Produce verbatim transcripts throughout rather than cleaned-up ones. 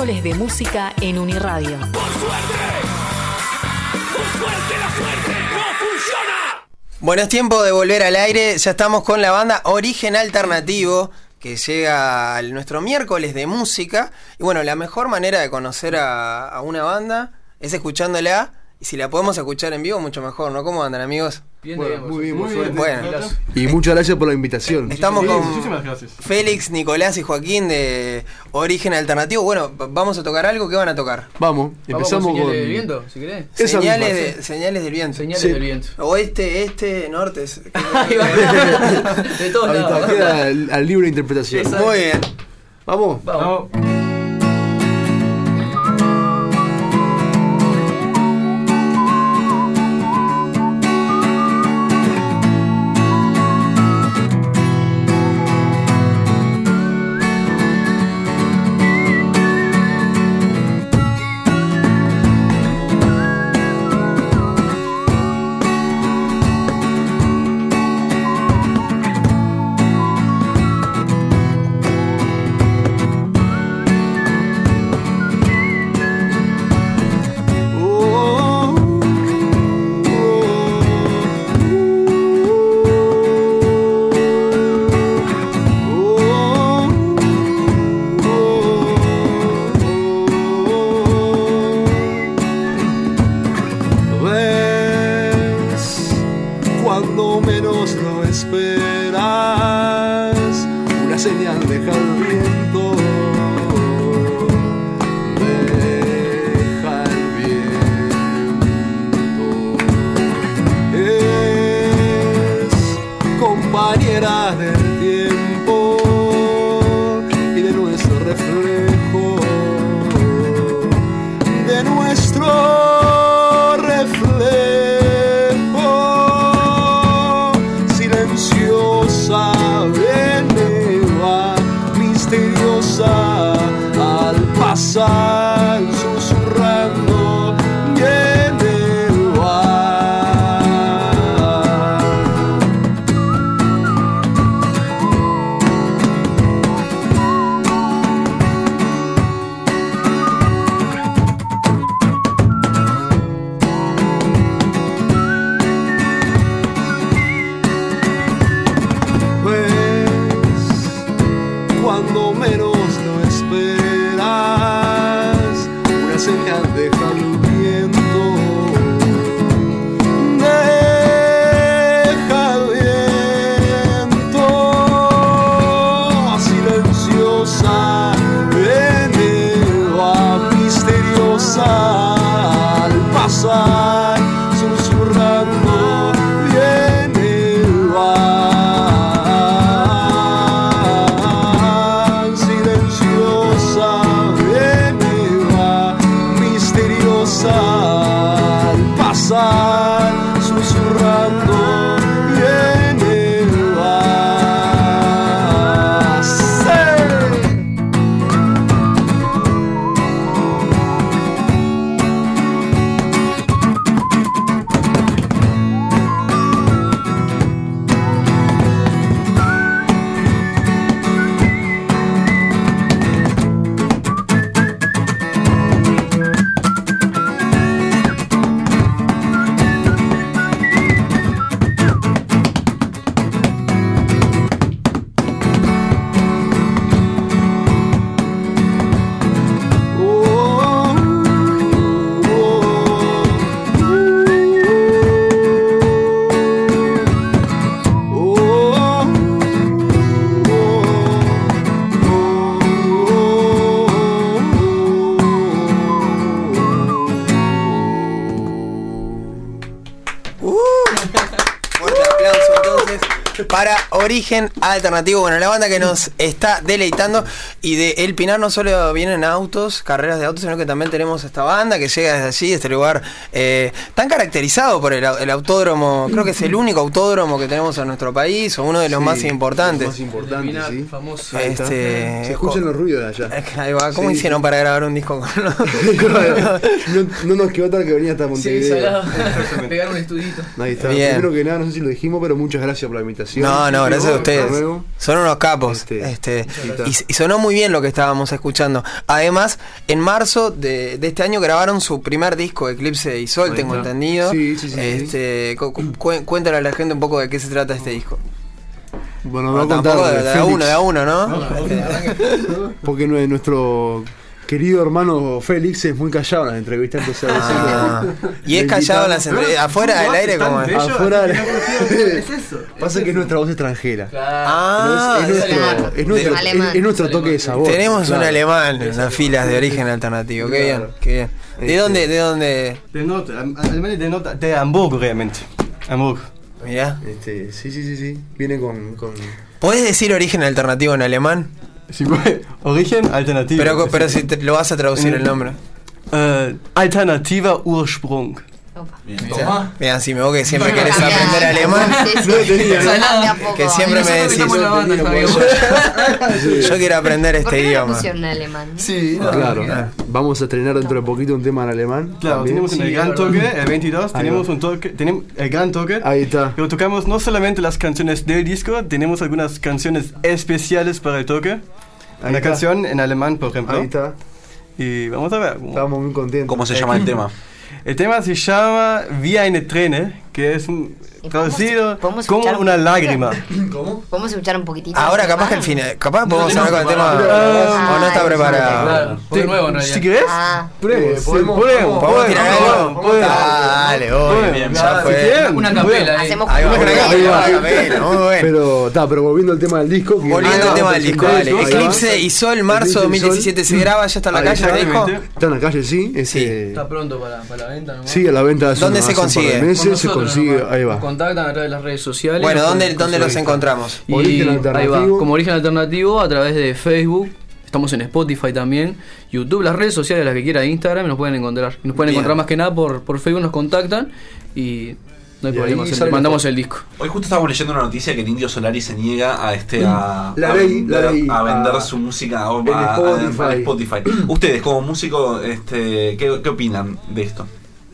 miércoles de música en Uniradio. ¡Por suerte! ¡Por suerte la suerte no funciona! Bueno, es tiempo de volver al aire. Ya estamos con la banda Origen Alternativo, que llega al nuestro miércoles de música. Y bueno, la mejor manera de conocer a, a una banda es escuchándola. Y si la podemos escuchar en vivo, mucho mejor, ¿no? ¿Cómo andan, amigos? Bien, Bueno, bien, muy bien, muy muy bien. Bueno. Y muchas gracias por la invitación. Estamos Sí, con muchísimas gracias. Félix, Nicolás y Joaquín de Origen Alternativo. Bueno, vamos a tocar algo. ¿Qué van a tocar? Vamos, empezamos Vamos con con... señales del viento, si querés. Esa Señales, misma, de, señales del viento. Señales Sí. del viento. Oeste, este, norte. es- Ahí va. De todos Ahí está, lados. queda al, al libre interpretación. Exacto. Muy bien. Vamos. Vamos. Ves, cuando menos lo esperas, una señal deja el viento. Deja el viento. Es compañera del tiempo y de nuestro reflejo, de nuestro reflejo, silenciosa, viene, va, misteriosa, al pasar, susurrando, viene, va. Ves, cuando menos lo esperas, una señal deja el viento. Deja el viento, silenciosa, viene, va, misteriosa, al pasar, susurrando, viene, va. Silenciosa, viene, va, misteriosa, al pasar, susurrando, viene, va. Sí. Uh, fuerte aplauso entonces para Origen Alternativo. Bueno, la banda que nos está deleitando. Y de El Pinar no solo vienen autos, carreras de autos, sino que también tenemos esta banda que llega desde allí, este lugar eh, tan caracterizado por el, el autódromo. Creo que es el único autódromo que tenemos en nuestro país, o uno de los Sí, más importantes. Más importante, Pinar, sí. famoso. Ahí está. Este, Se escuchan los ruidos de allá. Ahí va. ¿Cómo Sí, hicieron sí. para grabar un disco con los... no, no nos quedó otra que venir hasta Sí, Montevideo. salado. Pegar un estudito. Ahí está. Bien. Primero que nada, no sé si lo dijimos, pero muchas gracias por la invitación. felicitaciones. No, no, gracias a ustedes. Luego. Son unos capos. Este, Este, y, y sonó muy bien lo que estábamos escuchando. Además, en marzo de, de este año grabaron su primer disco, Eclipse y Sol, Ahí tengo está. entendido. Sí, sí, sí, Este, cu- cu- cu- cuéntale a la gente un poco de qué se trata este disco. Bueno, Bueno, voy a contar tampoco de, de de a Félix, uno, de a uno, ¿no? porque no- nuestro querido hermano Félix es muy callado en las entrevistas, entonces a veces Ah, lo- y es lo callado en las invitamos- entre- afuera del aire como es. Afuera de la- Es eso. Pasa que es nuestra voz extranjera. Ah, es, nuestro, claro. es, nuestro, Alemán. es- es nuestro toque de sabor. tenemos un claro. alemán en las filas de origen alternativo. Qué bien, Claro. qué bien. ¿De Este- dónde, de dónde? De Nord, Alemania de Nord, de Hamburgo realmente. Hamburgo. Mirá. Este, sí, sí, sí, sí. Viene con. con ¿Podés decir origen alternativo en alemán? Sí, bueno, origen alternativo. Pero, pero si te- lo vas a traducir el nombre. Eh, alternativa Ursprung. Opa. Toma. Vean, si me vos que siempre Bueno, querés cambia. aprender alemán, Sí, sí. De a poco. que siempre me decís, estamos en la banda, Yo- amigo. yo quiero aprender ¿Por este qué no lo idioma. pusieron en alemán? Sí, Claro. Vamos a estrenar dentro de poquito un tema en alemán. Claro, también. tenemos en el Sí, Gran es verdad. Toque, el veintidós, Ahí tenemos va. un toque, tenemos el Gran Toque. Ahí está. Pero tocamos no solamente las canciones del disco, tenemos algunas canciones especiales para el toque. Ahí Una está. canción en alemán, por ejemplo. Ahí está. Y vamos a ver. Estamos muy contentos. ¿Cómo se llama el tema? El tema se llama Wie eine Träne, que es un, ¿Y traducido podemos- podemos como escuchar un una poquito? lágrima. ¿Podemos escuchar un poquitito? Ahora de capaz que al alemán? final, capaz podemos no hablar con el tema tenemos preparado. o no está Ah, preparado. Claro, fue nuevo en realidad. Si querés, Ah, podemos, Eh, sí, podemos- podemos, ¿Podemos tirar algo? podemos. Dale, voy, Podemos. bien, Si ya fue. quieren, Una podemos. capela ahí. hacemos Ahí va, como una un capela, video. una capela, muy bueno. Pero, está, pero volviendo al tema del disco. que- Volviendo al Ah, tema del disco, dale. ahí va. Eclipse y Sol, marzo Eclipse y dos mil diecisiete se graba, ya está en la Ahí calle el disco. Exactamente. Está en la calle, sí. Este, Sí. Está pronto para, para la venta nomás. Sí, a la venta hace ¿Dónde un- se hace un par de consigue? meses, Con se nosotros consigue, nomás. ahí va. Nos contactan a través de las redes sociales. Bueno, con- ¿dónde, con dónde su los lista. encontramos? Y Origen ahí Alternativo. va, como Origen Alternativo a través de Facebook. Estamos en Spotify también, YouTube, las redes sociales, las que quiera, Instagram, nos pueden encontrar. Nos pueden Bien. encontrar más que nada por, por Facebook, nos contactan y no hay Y problema, ahí se- sale mandamos todo. el disco. Hoy justo estábamos leyendo una noticia que el Indio Solari se niega a este a, La a ley, vender, la ley, a vender a- su música a, en a- a- Spotify. a Spotify. Ustedes como músicos, este, ¿qué, qué opinan de esto?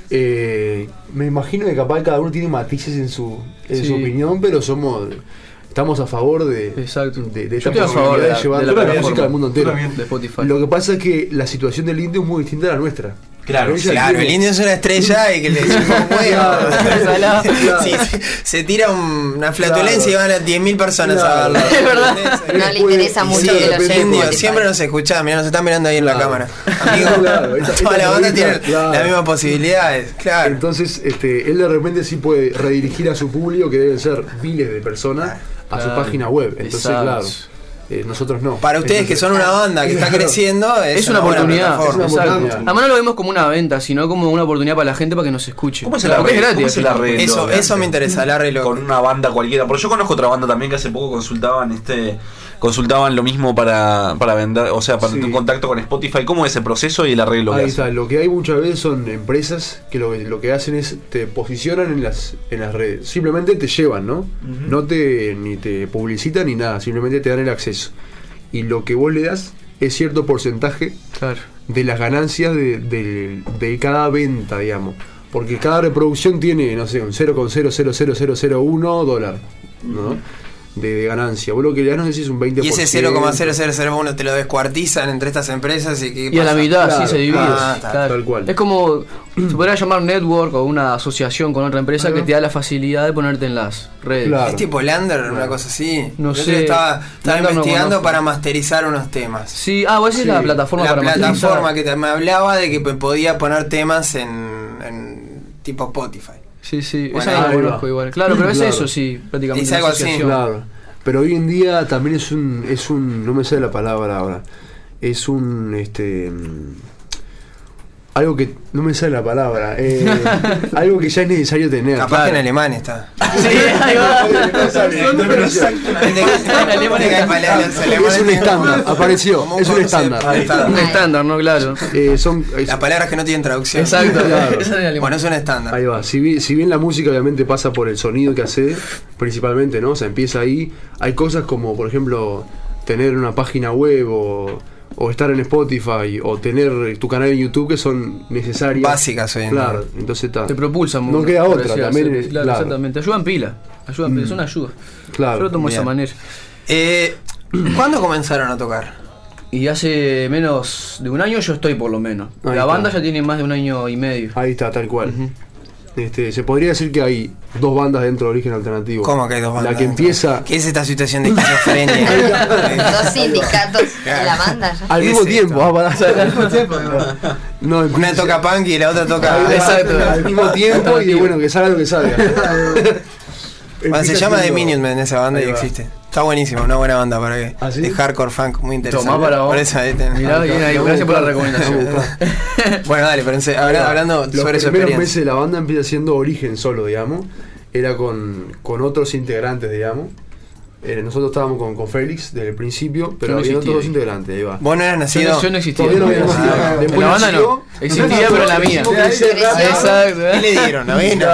Eh, me imagino que capaz cada uno tiene matices en su, en Sí. su opinión, pero somos estamos a favor de, Exacto. de, de Yo esta estoy a favor de posibilidad la, de llevar de la toda la plataforma. música al mundo entero. De Spotify. Lo que pasa es que la situación del indio es muy distinta a la nuestra. Claro, Ella Claro, tiene- el indio es una estrella y que le chupa un huevo. Claro. Sí, se, se tira un- una flatulencia y van a diez mil personas a Claro. verlo. Es verdad. No le interesa Sí, mucho Sí, que lo depende- lleve indio, Spotify. siempre nos escuchás, mirá, nos están mirando ahí en la Claro. cámara. Amigo, Claro, esta- toda esta la banda tiene revista, claro. las mismas posibilidades, claro. Entonces, este, él de repente sí puede redirigir a su público, que deben ser miles de personas, a su Claro. página web. Entonces, Exacto. claro, eh, nosotros no. Para ustedes que Entonces- son una banda que está Claro. creciendo, es, Es una buena oportunidad, plataforma. Es una exacto. oportunidad. Además no lo vemos como una venta, sino como una oportunidad para la gente para que nos escuche. ¿Cómo es el Claro, que arreglo? es gratis. ¿Cómo es el al final. arreglo? Eso, Obviamente. eso me interesa, el arreglo. Con una banda cualquiera. Porque yo conozco otra banda también que hace poco consultaban este consultaban lo mismo para, para vender, o sea, para Sí. tu contacto con Spotify. ¿Cómo es el proceso y el arreglo que Ahí hacen? está, lo que hay muchas veces son empresas que lo, lo que hacen es te posicionan en las en las redes. Simplemente te llevan, ¿no? No te ni te publicitan ni nada, simplemente te dan el acceso. Y lo que vos le das es cierto porcentaje Claro. de las ganancias de, de- de cada venta, digamos. Porque cada reproducción tiene, no sé, un cero coma cero cero cero cero cero uno dólar, ¿no? De, de ganancia. Vos lo que le das no sé si es un veinte por Y ciento. ese cero coma cero cero cero uno te lo descuartizan entre estas empresas y ¿qué Y a la pasa? mitad, Claro, sí, se divide. ah, está, claro. tal cual. Es como, se podría llamar network o una asociación con otra empresa que te da la facilidad de ponerte en las redes. Claro. ¿Es tipo Lander, una cosa así? No Yo sé. Estaba, estaba Lander no investigando conozco. para masterizar unos temas. Sí, ah, vos decís Sí. la plataforma La para plataforma masterizar. que te- me hablaba de que p- podía poner temas en, en tipo Spotify. Sí, sí, Bueno, esa no la ahí va. conozco igual. Claro, pero es Claro. eso, sí, prácticamente. Es una algo así. asociación. Claro. Pero hoy en día también es un, es un, no me sale la palabra ahora, es un, este, mm, algo que, no me sale la palabra, eh, algo que ya es necesario tener. Capaz que en alemán está. Sí, ahí va. Es un estándar, apareció, Como un es un concepto. estándar. Ahí está. Un estándar, ¿no? Claro. Eh, son, es- Las palabras que no tienen traducción. Exacto, Claro. esa es en alemán. Bueno, es un estándar. Ahí va, si bien, si bien la música obviamente pasa por el sonido que hace, principalmente, ¿no? O sea, empieza ahí, hay cosas como, por ejemplo, tener una página web o, o estar en Spotify o tener tu canal en YouTube que son necesarias. Básicas hoy en día. Claro, entonces está. Te propulsan No mucho, queda por otra, decir también así. es- Claro, claro. exactamente. Te ayudan pila. Ayuda, pero es una ayuda. Claro. Yo lo tomo de esa Bien. manera. Eh, ¿Cuándo comenzaron a tocar? Y hace menos de un año yo estoy por lo menos. Ahí La está. banda ya tiene más de un año y medio. Ahí está, tal cual. Este, se podría decir que hay dos bandas dentro de Origen Alternativo. ¿Cómo que hay dos bandas? La que empieza ¿Qué es esta situación de esquizofrenia? Dos sindicatos en la banda ya. al ¿Qué mismo es tiempo. Ah, pará. Al mismo tiempo. No, Una empieza- toca punk y la otra toca... Ahí va, Exacto. al mismo tiempo y bueno, que salga lo que salga. Bueno, se Empieza llama The siendo- Minutemen esa banda y Ahí va. existe. Está buenísimo, una buena banda para que. ¿Ah, sí? De hardcore funk, muy interesante. Tomá para vos. Por eso ahí tenés. Mirá, bien ahí, gracias por la recomendación. Bueno, dale, pero en se- habla- hablando Los sobre su primeros experiencia. meses de la banda empieza siendo Origen solo, digamos. Era con, con otros integrantes, digamos. Eh, nosotros estábamos con, con Félix desde el principio, pero no había existía otros dos ahí. integrantes, ahí va. Vos no eras Yo nacido. no, yo no existía. Todavía no había nacido. Ah, Después en la banda nació- no. Existía, pero en la mía. Exacto. ¿Qué le dieron? Avena.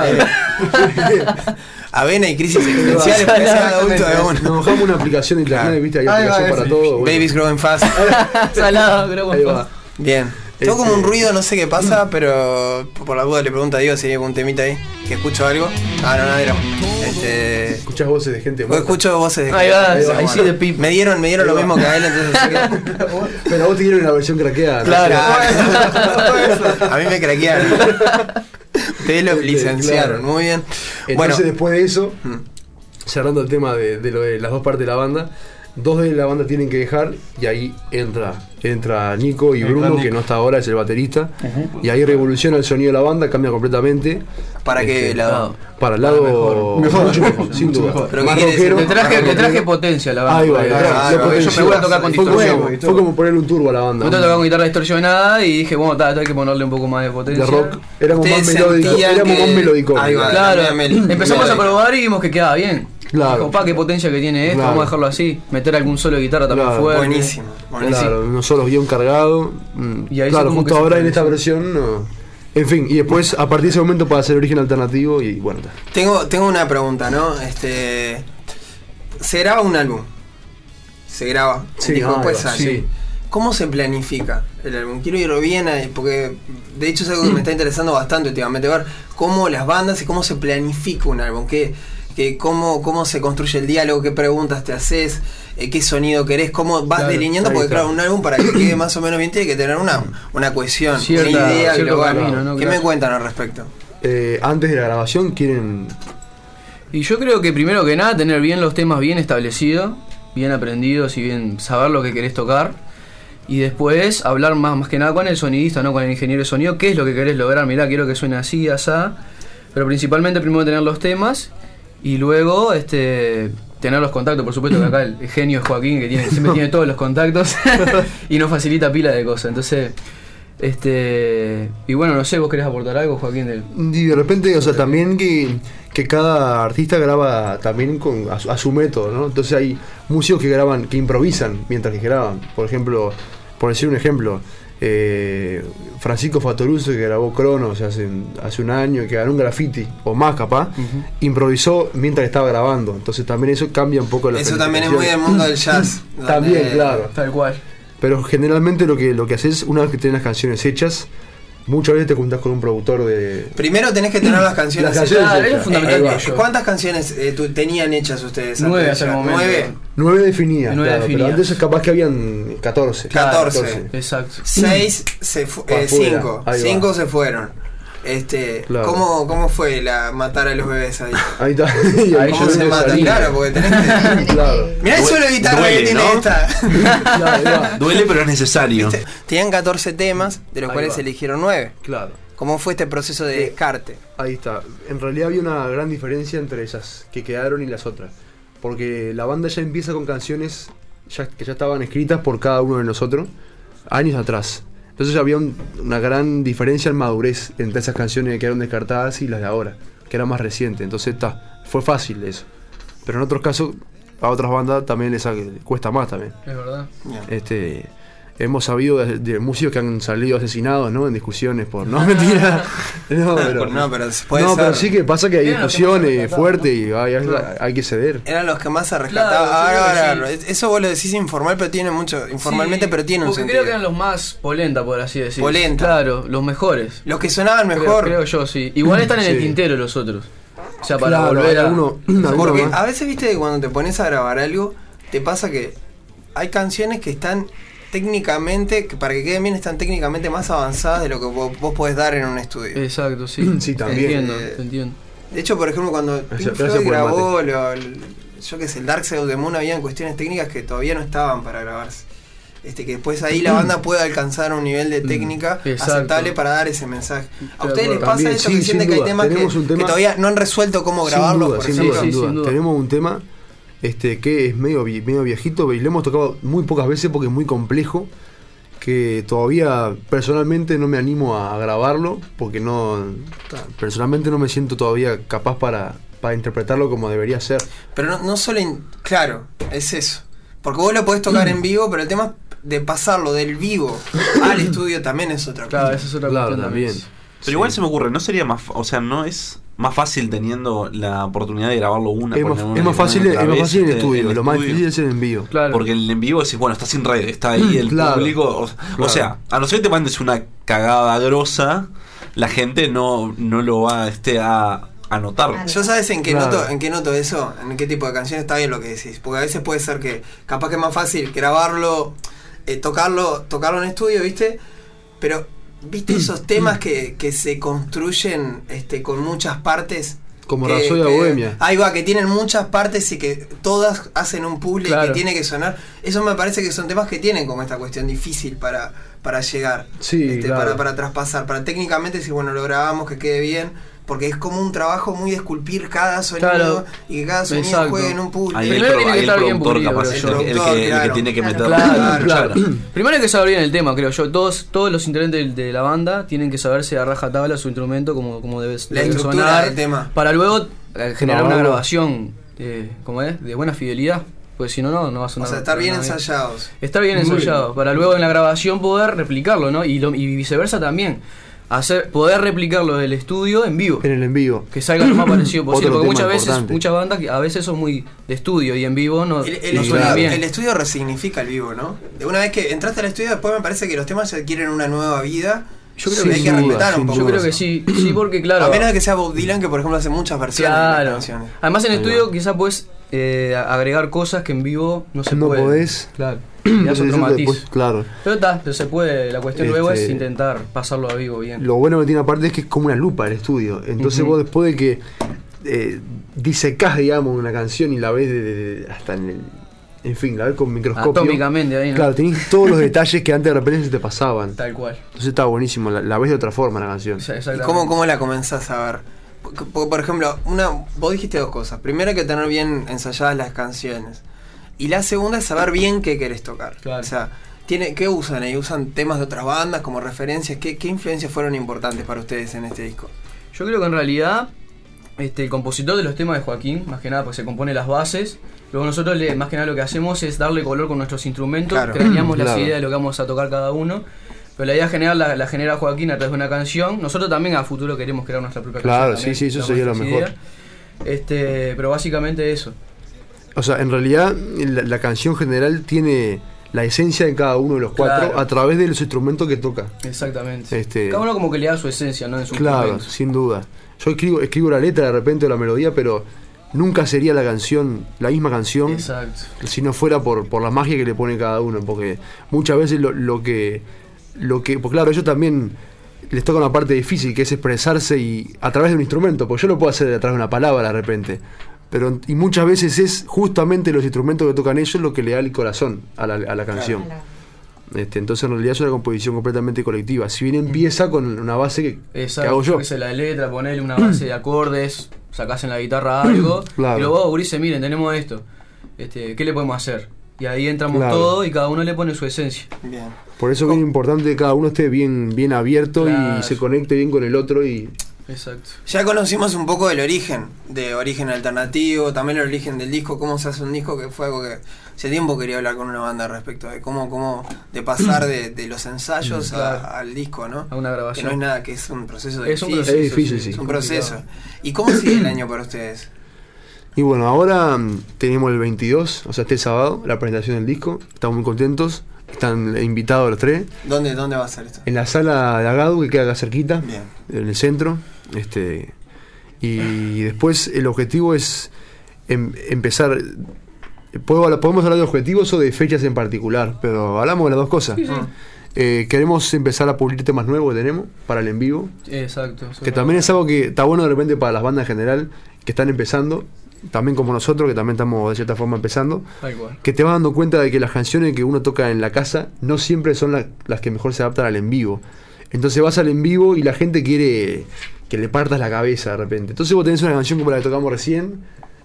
Avena y crisis existenciales para ser adulto de uno. Nos bajamos una aplicación de internet, Claro. viste, hay Ahí va, aplicación para ese. todo. bueno. Babies growing fast. Salado, creo Ahí va. Bien. Tengo como Este- un ruido, no sé qué pasa, pero por la duda le pregunto a Diego si hay algún temita ahí. Que escucho algo. Ah, no, no, era. Este. Escuchás voces de gente Vos muerta. escucho voces de Ahí va, ahí va. ahí sí de pip. Me dieron, me dieron lo mismo que a él, entonces sé que- Pero a vos te dieron la versión craqueada. ¿no? Claro. A mí me craquearon. Ustedes lo licenciaron, Claro. muy bien. Entonces Bueno, después de eso, Mm. cerrando el tema de, de lo de las dos partes de la banda, dos de la banda tienen que dejar y ahí entra entra Nico y Entra Bruno, Nico. que no está ahora, es el baterista, y ahí revoluciona el sonido de la banda, cambia completamente ¿para qué Este, lado? para el lado Mejor. Mejor. mucho mejor, sin Mucho duda. mejor. Pero Más ¿qué quiere rockero, decir? Le traje, más le traje rockero. potencia a la banda. Ahí va, porque, ahí va, Ah, lo bueno, yo me potenció. voy a tocar con Fue como- distorsión. Fue como ponerle un turbo a la banda. Me gusta tocar con guitarra distorsionada y dije, bueno, tal, hay que ponerle un poco más de potencia. De rock, éramos más Ustedes melódicos, sentían éramos que- más melódicos. Ahí va. Claro, Mel- Mel- empezamos a melódico. probar y vimos que quedaba bien. Claro. Dijo, pa, qué potencia que tiene esto, Claro. vamos a dejarlo así. Meter algún solo de guitarra también Claro. fuerte. Buenísimo, buenísimo. Claro, unos solos bien cargados. mm, Y ahí claro, sí como justo que se ahora en esta potenció. versión no. En fin, y después a partir de ese momento para hacer Origen Alternativo y bueno. ta. Tengo, tengo una pregunta, ¿no? Este. Se graba un álbum. Se graba. Sí, el disco ah, después ahí va, sale. sí. ¿Cómo se planifica el álbum? Quiero ir bien ahí, porque de hecho es algo que me está interesando bastante últimamente, ver cómo las bandas y cómo se planifica un álbum, qué, qué, cómo, cómo se construye el diálogo, qué preguntas te haces, eh, qué sonido querés, cómo vas Claro, delineando, ahí porque está. claro, un álbum para que quede más o menos bien tiene que tener una, una cohesión, Cierta- una idea cierto global. camino, ¿no? ¿Qué Claro. me cuentan al respecto? Eh, antes de la grabación quieren. Y yo creo que primero que nada tener bien los temas bien establecidos, bien aprendidos y bien saber lo que querés tocar. Y después hablar más, más que nada con el sonidista, ¿no? Con el ingeniero de sonido, qué es lo que querés lograr, mirá, quiero que suene así, asá. Pero principalmente primero tener los temas y luego este tener los contactos, por supuesto que acá el genio es Joaquín, que tiene, siempre tiene todos los contactos y nos facilita pila de cosas. Entonces, este y bueno, no sé, ¿vos querés aportar algo, Joaquín? Del, Y de repente, o sea, también que, que cada artista graba también con, a, su, a su método, ¿no? Entonces hay músicos que graban, que improvisan mientras que graban. Por ejemplo, por decir un ejemplo, eh, Francisco Fatoruso, que grabó Cronos hace, hace un año, que ganó un graffiti, o más capaz, improvisó mientras estaba grabando. Entonces también eso cambia un poco la Eso también es muy del mundo del jazz. También, donde- claro. tal cual. Pero generalmente lo que, lo que haces, una vez que tenés las canciones hechas, muchas veces te juntás con un productor de... Primero tenés que tener las canciones. Las canciones hechas. Claro, es fundamental. Eh, Ahí va. eh, ¿Cuántas canciones eh, tu- tenían hechas ustedes? Nueve antes de hasta el llegar? momento. Nueve. Nueve definidas, Nueve claro, definidas. pero antes capaz que habían catorce. catorce. Exacto. Seis, se fu- Pa' eh, afuera. cinco. Ahí va. Cinco se fueron. Este, Claro. ¿cómo, ¿Cómo fue la matar a los bebés ahí? Ahí está. Y Ahí ¿Cómo yo se no matan? salí. Claro, porque tenés que... Claro. Mirá el solo de guitarra Duele, que tiene ¿no? esta. Claro, ahí va. Duele, pero es necesario. Tenían catorce temas, de los Ahí cuales va. se eligieron nueve. Claro. ¿Cómo fue este proceso de descarte? Ahí está. En realidad había una gran diferencia entre esas que quedaron y las otras. Porque la banda ya empieza con canciones ya, que ya estaban escritas por cada uno de nosotros años atrás. Entonces había un- una gran diferencia en madurez entre esas canciones que quedaron descartadas y las de ahora, que eran más recientes. Entonces está, fue fácil eso. Pero en otros casos, a otras bandas también les ha- cuesta más también. Es verdad. Este, hemos sabido de, de músicos que han salido asesinados, ¿no? En discusiones por... No, mentira. No, pero, No, pero puede no, ser. pero sí que pasa que hay Eran los que discusiones más se fuertes y hay, hay- hay que ceder. Eran los que más se rescataban. Claro, yo ahora, creo ahora, que eso vos lo decís informal, pero tiene mucho. Informalmente, Sí, pero tiene un porque sentido. creo que eran los más polenta, por así decir. Polenta. Claro, los mejores. Los que sonaban Creo, mejor. creo yo, sí. Igual están en el Sí. tintero los otros. O sea, para Claro, volver a... alguno- Porque alguno más. a veces, viste, que cuando te pones a grabar algo, te pasa que hay canciones que están técnicamente, que para que queden bien, están técnicamente más avanzadas de lo que vos, vos podés dar en un estudio. Exacto, sí. Sí, Te también. entiendo, Eh, te entiendo. De hecho, por ejemplo, cuando Gracias- Pink gracias Floyd por el grabó, lo, el- yo qué sé, el Dark Side of the Moon, habían cuestiones técnicas que todavía no estaban para grabarse. Este, que después ahí la banda puede alcanzar un nivel de técnica Exacto. aceptable para dar ese mensaje. ¿A De ustedes les acuerdo. pasa También, eso sí, que sienten sin que hay duda. temas que, Tenemos un tema- que todavía no han resuelto cómo Sin grabarlos, duda, por sin ejemplo? duda, sin Sí, duda. sin duda. Tenemos un tema este, que es medio, vi- medio viejito y lo hemos tocado muy pocas veces porque es muy complejo, que todavía personalmente no me animo a grabarlo porque no personalmente no me siento todavía capaz para, para interpretarlo como debería ser. Pero no, no solo, in- claro, es eso. Porque vos lo podés tocar en vivo, pero el tema de pasarlo del vivo al estudio también es otra cosa. Claro, esa es otra Claro, cuestión también. Pero igual se me ocurre, ¿no sería más, o sea, no es más fácil teniendo la oportunidad de grabarlo una Es por más, una- es más fácil, una es otra más vez, fácil en este, estudio, el lo más estudio? difícil es en vivo. Claro. Porque en el en vivo decís, bueno, está sin red, está ahí el Claro. público. O, Claro. o sea, a no ser que te mandes una cagada grosa, la gente no, no lo va este, a, a notar. Yo sabes en qué Claro. noto, en qué noto eso, en qué tipo de canción está bien lo que decís. Porque a veces puede ser que capaz que es más fácil grabarlo, eh, tocarlo, tocarlo en estudio, ¿viste? Pero, ¿viste esos temas que, que se construyen este, con muchas partes? Como Que- Rapsodia que- Bohemia. Ahí va, que tienen muchas partes y que todas hacen un puzzle Claro. que tiene que sonar. Eso me parece que son temas que tienen como esta cuestión difícil para, para llegar. Sí, este, claro. para, para traspasar. Para técnicamente si bueno lo grabamos, que quede bien. Porque es como un trabajo muy de esculpir cada sonido Claro. y que cada sonido Exacto. juegue en un puzzle. Ahí Primero el, pro- tiene que ahí el estar bien productor pulido, capaz creo es yo. el, que- el Productor, que, el que claro. tiene que Claro. meter Claro, Claro, claro. claro. Primero hay que saber bien el tema, creo yo. Todos, todos los integrantes de, de la banda tienen que saberse a rajatabla su instrumento como, como debe, La debe estructura sonar. del tema. Para luego eh, generar No, una no. grabación eh, ¿cómo es? De buena fidelidad. Pues si no, no, no va a O sonar. sea, estar para bien nada ensayados. Estar bien Muy ensayado. bien. Para luego en la grabación poder replicarlo, ¿no? Y, lo, y viceversa también. Hacer, poder replicarlo del estudio en vivo. En el en vivo. Que salga lo más parecido posible. Otro Porque tema muchas veces, importante. muchas bandas que a veces son muy de estudio y en vivo no, El, el no Sí, estudio, suenan claro. bien. el estudio resignifica el vivo, ¿no? De una vez que entraste al estudio, después me parece que los temas adquieren una nueva vida. Yo creo y que hay sí, que sin duda, respetar un sin poco. Yo creo eso. que sí, sí, porque claro. A menos de que sea Bob Dylan, que por ejemplo hace muchas versiones de Claro. las canciones. Además en Ahí estudio va. quizás puedes eh, agregar cosas que en vivo no se No puede. podés. Claro. Le das Eso- otro eso matiz. después, claro. Pero está, pero se puede. La cuestión luego es Este- intentar pasarlo a vivo bien. Lo bueno que tiene aparte es que es como una lupa el estudio. Entonces Ujú. vos después de que eh, disecás, digamos, una canción y la ves de- de- de- hasta en el... En fin, la ves con microscopio. Atómicamente ahí, ¿no? Claro, tenés todos los detalles que antes de repente se te pasaban. Tal cual. Entonces está buenísimo, la, la ves de otra forma la canción. O sea, ¿Y exactamente. cómo, cómo la comenzás a ver? Porque, porque, por ejemplo, una, vos dijiste dos cosas. Primero hay que tener bien ensayadas las canciones. Y la segunda es saber bien qué querés tocar. Claro. O sea, tiene, ¿qué usan ahí? ¿Usan temas de otras bandas como referencias? ¿Qué, qué influencias fueron importantes para ustedes en este disco? Yo creo que en realidad este, el compositor de los temas de Joaquín, más que nada, pues se compone las bases. Luego nosotros, le, más que nada, lo que hacemos es darle color con nuestros instrumentos, Claro. craneamos las Claro. ideas de lo que vamos a tocar cada uno. Pero la idea general la, la genera Joaquín a través de una canción. Nosotros también a futuro queremos crear nuestra propia Claro, canción. sí, sí, eso también, sería lo nuestras mejor. ideas. Este, pero básicamente eso. O sea, en realidad la, la canción general tiene la esencia de cada uno de los cuatro Claro. a través de los instrumentos que toca. Exactamente. Este- Cada uno como que le da su esencia, ¿no? En su Claro, instrumento. sin duda. Yo escribo, escribo la letra de repente o la melodía, pero nunca sería la canción, la misma canción, Exacto. si no fuera por, por la magia que le pone cada uno. Porque muchas veces lo, lo que. lo que. Porque claro, ellos también les toca una parte difícil que es expresarse y a través de un instrumento, porque yo lo puedo hacer a través de una palabra de repente. Pero, y muchas veces es justamente los instrumentos que tocan ellos lo que le da el corazón a la, a la canción. Este, entonces en realidad es una composición completamente colectiva. Si bien empieza con una base que, que Exacto. hago yo. Que se la letra, ponerle una base de acordes, sacás en la guitarra algo. Claro. Y luego, oh, gurises, miren, tenemos esto. Este, ¿qué le podemos hacer? Y ahí entramos Claro. todos y cada uno le pone su esencia. Bien. Por eso es bien importante que cada uno esté bien, bien abierto Claro. y se conecte bien con el otro y Exacto. Ya conocimos un poco del origen, de origen alternativo, también el origen del disco, cómo se hace un disco, que fue algo que hace tiempo quería hablar con una banda respecto de cómo, cómo de pasar de, de los ensayos a- Claro. al disco, ¿no? A una Que grabación. no es nada, que es un proceso Es un difícil. proceso, Es difícil, sí. Es un complicado. proceso. ¿Y cómo sigue el año para ustedes? Y bueno, ahora mm, tenemos el veintidós, o sea, este sábado, la presentación del disco. Estamos muy contentos. Están invitados los tres. ¿Dónde, dónde va a ser esto? En la sala de Agadu, que queda acá cerquita, Bien. en el centro. Este, Y después el objetivo es em, empezar... Podemos hablar de objetivos o de fechas en particular, pero hablamos de las dos cosas. Sí, sí. Eh, queremos empezar a publicar temas nuevos que tenemos para el en vivo. Exacto. Que también es algo que está bueno de repente para las bandas en general que están empezando, también como nosotros, que también estamos de cierta forma empezando. Que te vas dando cuenta de que las canciones que uno toca en la casa no siempre son la, las que mejor se adaptan al en vivo. Entonces vas al en vivo y la gente quiere que le partas la cabeza de repente. Entonces vos tenés una canción como la que tocamos recién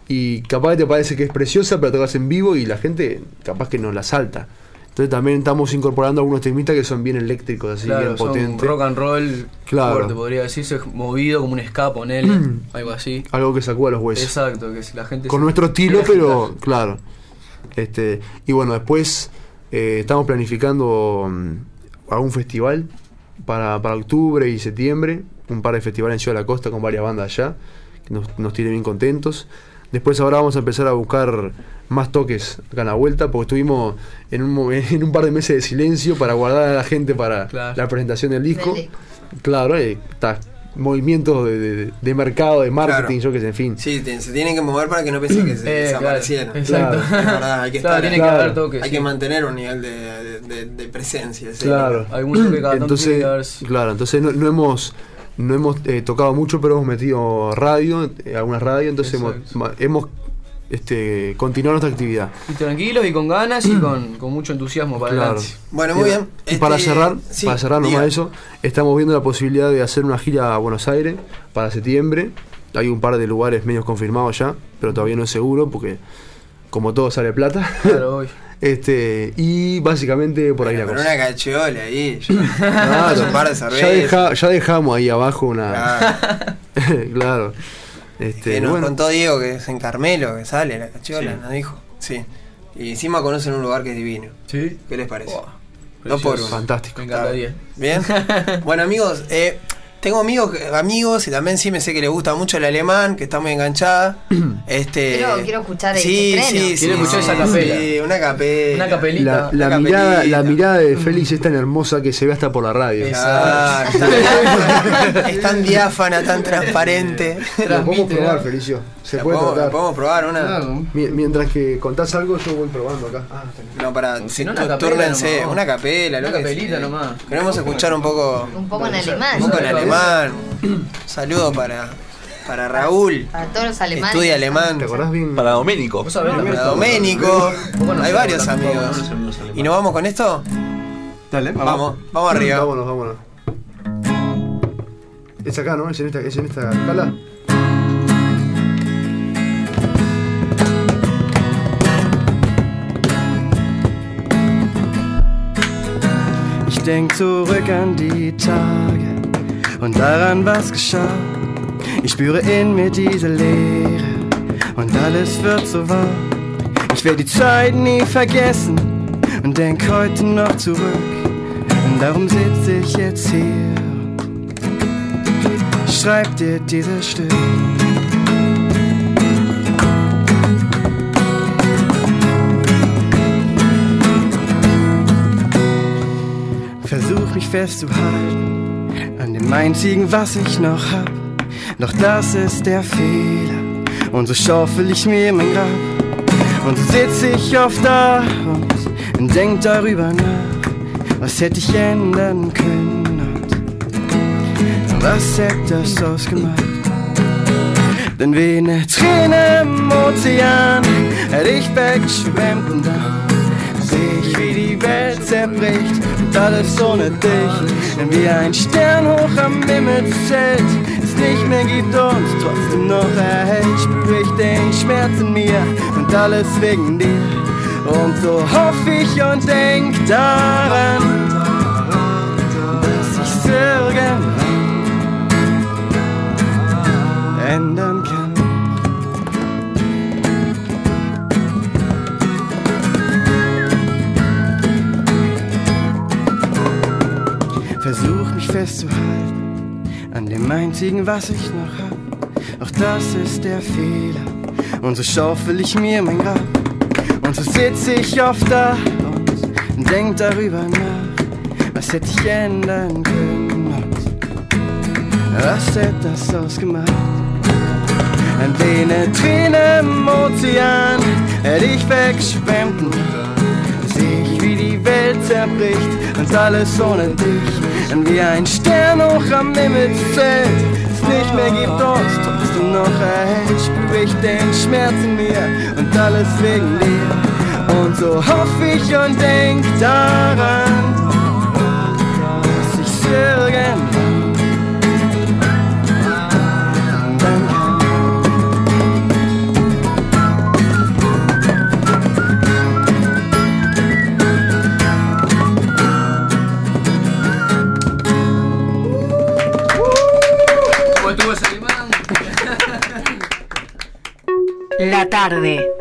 y capaz que te parece que es preciosa, pero tocas en vivo y la gente capaz que no la salta. Entonces también estamos incorporando algunos temitas que son bien eléctricos, así claro, bien potentes. Rock and roll, claro. fuerte, podría decirse, movido como un ska, ponele, algo así. Algo que sacó a los huesos. Exacto, que la gente con nuestro estilo, pero claro. Este, y bueno, después eh, estamos planificando um, algún festival para, para octubre y septiembre, un par de festivales en Ciudad de la Costa con varias bandas allá, que nos, nos tienen bien contentos. Después ahora vamos a empezar a buscar más toques acá en la vuelta, porque estuvimos en un, en un par de meses de silencio para guardar a la gente para claro. la presentación del disco. Del disco. Claro, eh, está. Movimientos de, de, de mercado, de marketing, claro. yo que sé, en fin. Sí, te, se tienen que mover para que no piensen que se eh, desaparecieran. Claro, exacto. Claro, es verdad, hay que, claro, estar, tiene que haber toques. Hay sí. que mantener un nivel de, de, de, de presencia. ¿sí? Claro. Hay mucho que cada entonces, tanto si... claro, entonces no, no hemos no hemos eh, tocado mucho, pero hemos metido radio, eh, algunas radios, entonces hemos, hemos este, continuado nuestra actividad. Y tranquilos y con ganas y con, con mucho entusiasmo para claro. adelante. Bueno, muy bien. Y este, para cerrar, sí, para cerrar nomás diga. eso, estamos viendo la posibilidad de hacer una gira a Buenos Aires para septiembre. Hay un par de lugares medios confirmados ya, pero todavía no es seguro porque como todo sale plata. Claro, hoy. Este, y básicamente por ahí bueno, la cosa. Con una cachola ahí. Claro, un par de cervezas. Ya, deja, ya dejamos ahí abajo una. Claro. claro. Este, que nos bueno. contó Diego que es en Carmelo, que sale la cachola, sí. nos dijo. Sí. Y encima conocen un lugar que es divino. ¿Sí? ¿Qué les parece? Oh, Dos por uno. Fantástico. Me encantaría. Bien. Bueno, amigos, eh, tengo amigos amigos y también sí me sé que les gusta mucho el alemán, que está muy enganchada. este quiero, quiero escuchar el sí, estreno. sí, sí, quiero sí, escuchar sí, esa capela. Sí, una capela. Una capelita. La, la, una mirada, capelita. la mirada de Félix es tan hermosa que se ve hasta por la radio. Exacto. Es tan diáfana, tan transparente. Lo podemos probar, Felicio. Se la puede podemos, tratar. podemos probar una. Claro. Mientras que contás algo, yo voy probando acá. Ah, no, para. Si Si no, no, una capela túrnense. nomás. Una capela, Una lo que capelita sea. nomás. Queremos escuchar un poco. Un poco en alemán. Un poco en alemán. Saludo para, para Raúl. Para todos los alemanes. Estudia alemán. ¿te acordás bien? Para Doménico. ¿Vos sabés? Para Doménico. Bueno, Hay varios también, amigos. ¿Y nos vamos con esto? Dale, vamos. Vamos, vamos arriba. Vámonos, vámonos. Es acá, ¿no? Es en esta, es en esta escala. Ich denk zurück an die Tage und daran, was geschah. Ich spüre in mir diese Leere und alles wird so wahr. Ich werde die Zeit nie vergessen und denk heute noch zurück. Und darum sitze ich jetzt hier und schreib dir dieses Stück. Versuch mich festzuhalten an dem einzigen, was ich noch hab. Doch das ist der Fehler und so schaufel ich mir mein Grab. Und so sitz ich oft da und denk darüber nach, was hätte ich ändern können und was hätte das ausgemacht. Denn wie eine Träne im Ozean hätte ich weggeschwemmt und dann seh ich, wie die Welt zerbricht und alles ohne dich. Denn wie ein Stern hoch am Himmel zählt, es nicht mehr gibt und trotzdem noch erhält, spür ich den Schmerz in mir und alles wegen dir. Und so hoff ich und denk daran, dass ich's irgendwann ändern kann. Versuch mich festzuhalten an dem einzigen, was ich noch hab. Doch das ist der Fehler und so schaufel ich mir mein Grab. Und so sitz ich oft da und denk darüber nach, was hätte ich ändern können und was hätte das ausgemacht. Wenn wie ne Träne im Ozean hätte ich wegschwemmen, seh ich, wie die Welt zerbricht und alles ohne dich. Und wie ein Stern hoch am Himmelszelt es nicht mehr gibt, dort trotzdem noch erhält, spür ich den Schmerz in mir und alles wegen dir. Und so hoff ich und denk daran, dass ich's irgendwann La tarde.